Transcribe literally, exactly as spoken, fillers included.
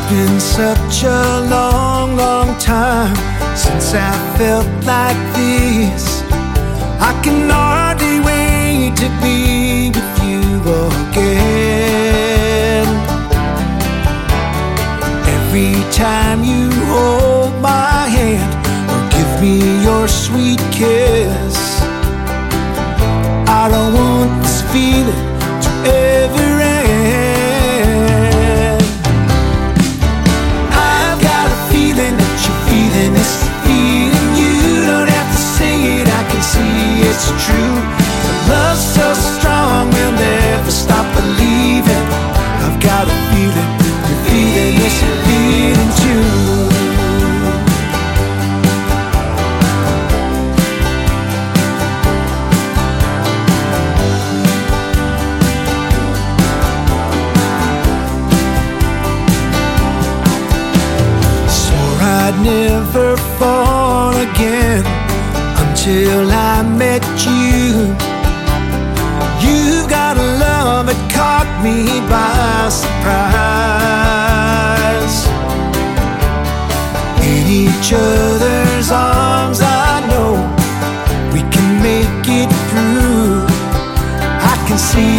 been such a long, long time since I felt like this. I can hardly wait to be with you again. Every time you hold my hand or give me your sweet kiss, I don't want this feeling to ever end. I've got a feeling that you're feeling this feeling. You don't have to say it, I can see it's true. The love's so strong, we'll never stop believing. I've got a feeling you're feeling this feeling too. I'd never fall again until I met you. You've got a love that caught me by surprise. In each other's arms, I know we can make it through. I can see